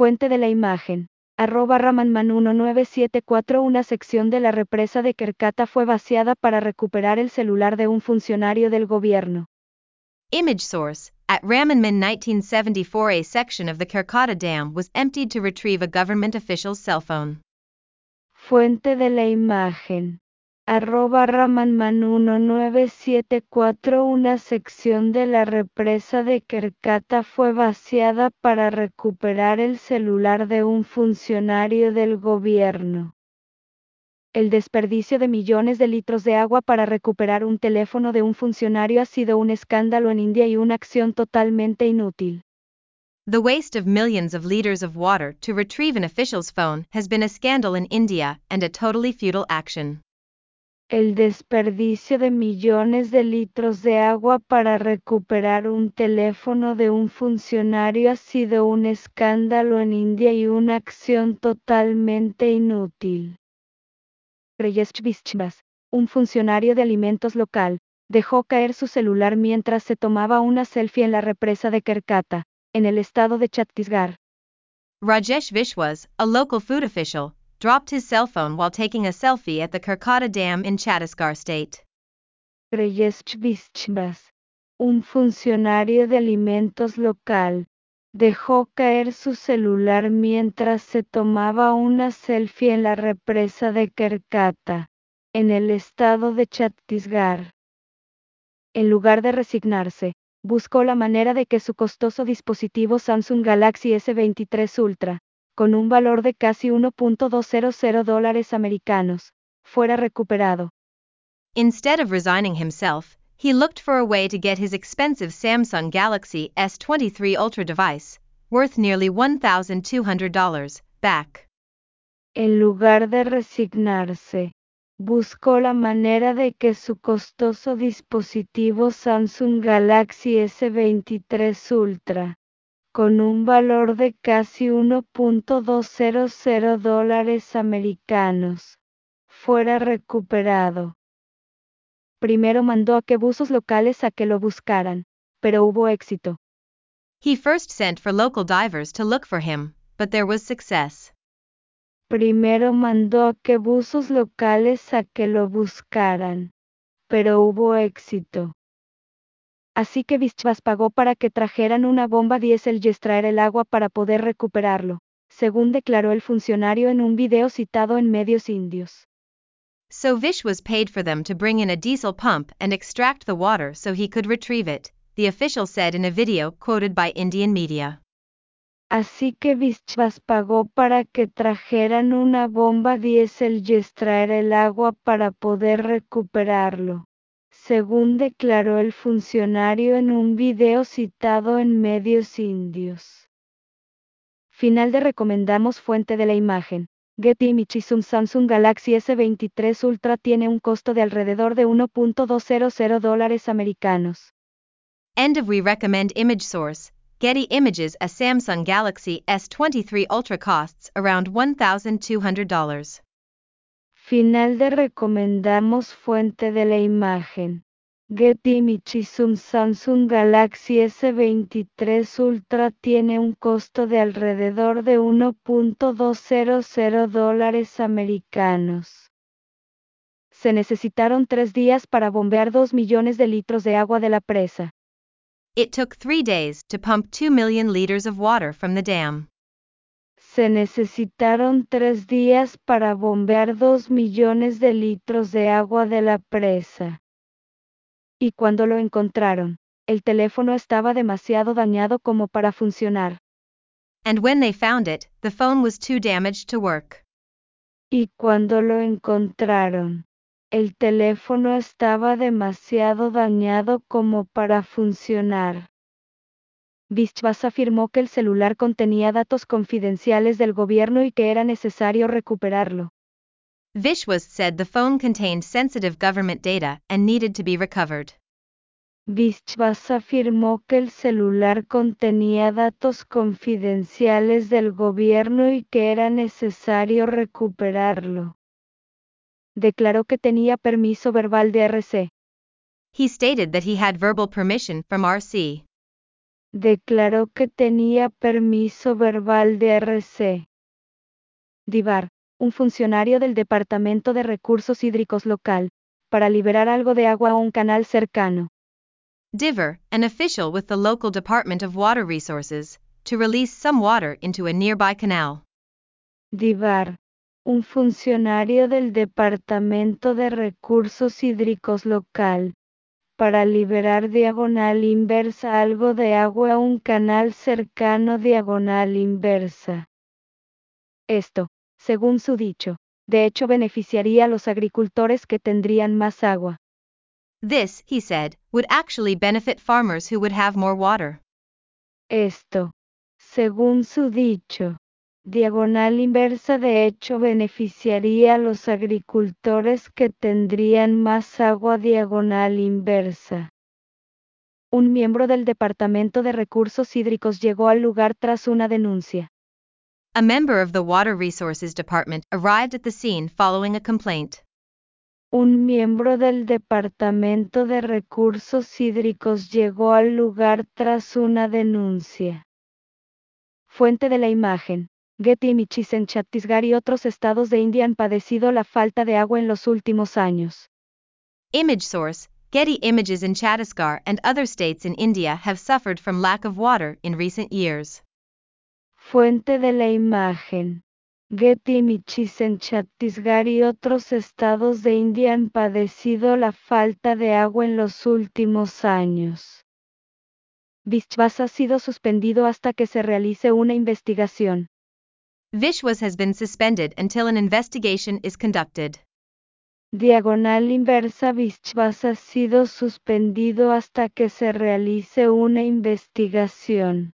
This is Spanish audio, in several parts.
Fuente de la imagen. @ramanman1974. Una sección de la represa de Kerkata fue vaciada para recuperar el celular de un funcionario del gobierno. Image source. At Ramanman 1974, a section of the Kerkata Dam was emptied to retrieve a government official's cell phone. Fuente de la imagen. @ramanman1974. Una sección de la represa de Kerkata fue vaciada para recuperar el celular de un funcionario del gobierno. El desperdicio de millones de litros de agua para recuperar un teléfono de un funcionario ha sido un escándalo en India y una acción totalmente inútil. The waste of millions of liters of water to retrieve an official's phone has been a scandal in India and a totally futile action. El desperdicio de millones de litros de agua para recuperar un teléfono de un funcionario ha sido un escándalo en India y una acción totalmente inútil. Rajesh Vishwas, un funcionario de alimentos local, dejó caer su celular mientras se tomaba una selfie en la represa de Kerkata, en el estado de Chhattisgarh. Rajesh Vishwas, a local food official, dropped his cell phone while taking a selfie at the Kerkata Dam in Chhattisgarh state. Rajesh Vishwas, un funcionario de alimentos local, dejó caer su celular mientras se tomaba una selfie en la represa de Kerkata, en el estado de Chhattisgarh. En lugar de resignarse, buscó la manera de que su costoso dispositivo Samsung Galaxy S23 Ultra, con un valor de casi $1.200 americanos, fuera recuperado. Instead of resigning himself, he looked for a way to get his expensive Samsung Galaxy S23 Ultra device, worth nearly $1,200, back. En lugar de resignarse, buscó la manera de que su costoso dispositivo Samsung Galaxy S23 Ultra, con un valor de casi $1.200 americanos, fuera recuperado. Primero mandó a que buzos locales a que lo buscaran, pero hubo éxito. He first sent for local divers to look for him, but there was success. Primero mandó a que buzos locales a que lo buscaran, pero hubo éxito. Así que Vishwas pagó para que trajeran una bomba diésel y extraer el agua para poder recuperarlo, según declaró el funcionario en un video citado en medios indios. So Vishwas paid for them to bring in a diesel pump and extract the water so he could retrieve it, the official said in a video quoted by Indian media. Así que Vishwas pagó para que trajeran una bomba diésel y extraer el agua para poder recuperarlo, según declaró el funcionario en un video citado en medios indios. Final de recomendamos fuente de la imagen. Getty Images. Un Samsung Galaxy S23 Ultra tiene un costo de alrededor de $1.200 americanos. End of we recommend image source. Getty Images. A Samsung Galaxy S23 Ultra costs around $1,200. Final de recomendamos fuente de la imagen. Getty Images. Un Samsung Galaxy S23 Ultra tiene un costo de alrededor de $1.200 americanos. Se necesitaron 3 días para bombear 2 millones de litros de agua de la presa. It took 3 days to pump 2 million liters of water from the dam. Se necesitaron 3 días para bombear 2 millones de litros de agua de la presa. Y cuando lo encontraron, el teléfono estaba demasiado dañado como para funcionar. And when they found it, the phone was too damaged to work. Y cuando lo encontraron, el teléfono estaba demasiado dañado como para funcionar. Vishwas afirmó que el celular contenía datos confidenciales del gobierno y que era necesario recuperarlo. Vishwas said the phone contained sensitive government data and needed to be recovered. Vishwas afirmó que el celular contenía datos confidenciales del gobierno y que era necesario recuperarlo. Declaró que tenía permiso verbal de RC. He stated that he had verbal permission from RC. declaró que tenía permiso verbal de RC. DIVAR, un funcionario del Departamento de Recursos Hídricos local, para liberar algo de agua a un canal cercano. Diver, an official with the local Department of Water Resources, to release some water into a nearby canal. DIVAR, un funcionario del Departamento de Recursos Hídricos local, para liberar diagonal inversa algo de agua a un canal cercano diagonal inversa. Esto, según su dicho, de hecho beneficiaría a los agricultores que tendrían más agua. This, he said, would actually benefit farmers who would have more water. Esto, según su dicho, diagonal inversa de hecho beneficiaría a los agricultores que tendrían más agua diagonal inversa. Un miembro del Departamento de Recursos Hídricos llegó al lugar tras una denuncia. A member of the Water Resources Department arrived at the scene following a complaint. Un miembro del Departamento de Recursos Hídricos llegó al lugar tras una denuncia. Fuente de la imagen. Getty Images. En Chhattisgarh y otros estados de India han padecido la falta de agua en los últimos años. Image source, Getty Images. In Chhattisgarh and other states in India have suffered from lack of water in recent years. Fuente de la imagen. Getty Images. En Chhattisgarh y otros estados de India han padecido la falta de agua en los últimos años. Vishwas ha sido suspendido hasta que se realice una investigación. Vishwas has been suspended until an investigation is conducted. Diagonal inversa. Vishwas ha sido suspendido hasta que se realice una investigación.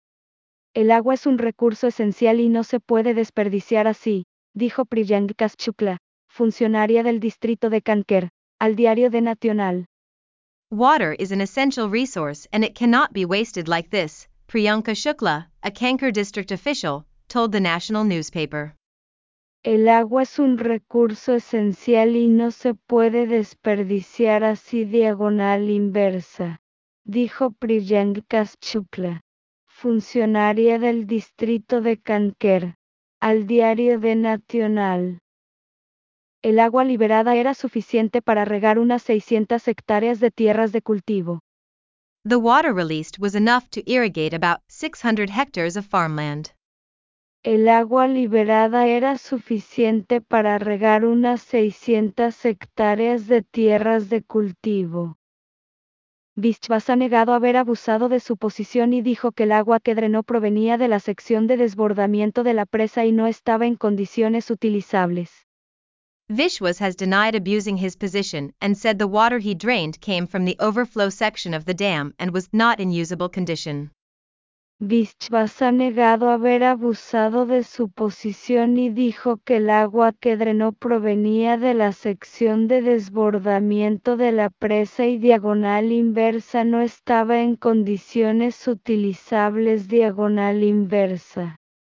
El agua es un recurso esencial y no se puede desperdiciar así, dijo Priyanka Shukla, funcionaria del distrito de Kanker, al diario The National. Water is an essential resource and it cannot be wasted like this, Priyanka Shukla, a Kanker district official, told the national newspaper. El agua es un recurso esencial y no se puede desperdiciar así diagonal inversa, dijo Priyanka Shukla, funcionaria del distrito de Kanker, al diario The National. El agua liberada era suficiente para regar unas 600 hectáreas de tierras de cultivo. The water released was enough to irrigate about 600 hectares of farmland. El agua liberada era suficiente para regar unas 600 hectáreas de tierras de cultivo. Vishwas ha negado haber abusado de su posición y dijo que el agua que drenó provenía de la sección de desbordamiento de la presa y no estaba en condiciones utilizables. Vishwas has denied abusing his position and said the water he drained came from the overflow section of the dam and was not in usable condition. Vishwas ha negado haber abusado de su posición y dijo que el agua que drenó provenía de la sección de desbordamiento de la presa y diagonal inversa no estaba en condiciones utilizables diagonal inversa.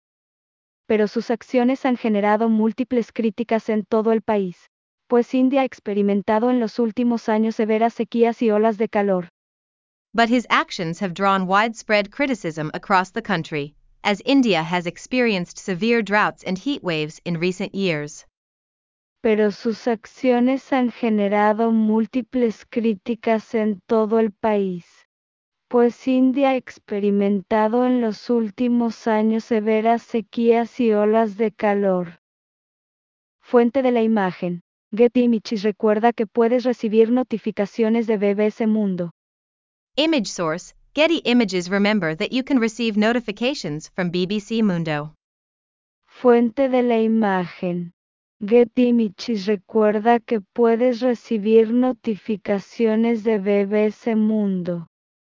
Pero sus acciones han generado múltiples críticas en todo el país, pues India ha experimentado en los últimos años severas sequías y olas de calor. But his actions have drawn widespread criticism across the country, as India has experienced severe droughts and heat waves in recent years. Pero sus acciones han generado múltiples críticas en todo el país, pues India ha experimentado en los últimos años severas sequías y olas de calor. Fuente de la imagen. Getty Images. Recuerda que puedes recibir notificaciones de BBC Mundo. Image source, Getty Images. Remember that you can receive notifications from BBC Mundo. Fuente de la imagen. Getty Images. Recuerda que puedes recibir notificaciones de BBC Mundo.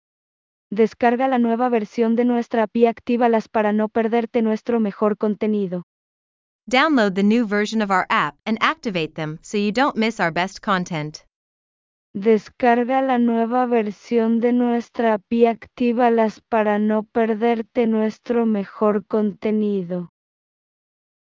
Descarga la nueva versión de nuestra app y actívalas para no perderte nuestro mejor contenido. Download the new version of our app and activate them so you don't miss our best content. Descarga la nueva versión de nuestra app y actívalas para no perderte nuestro mejor contenido.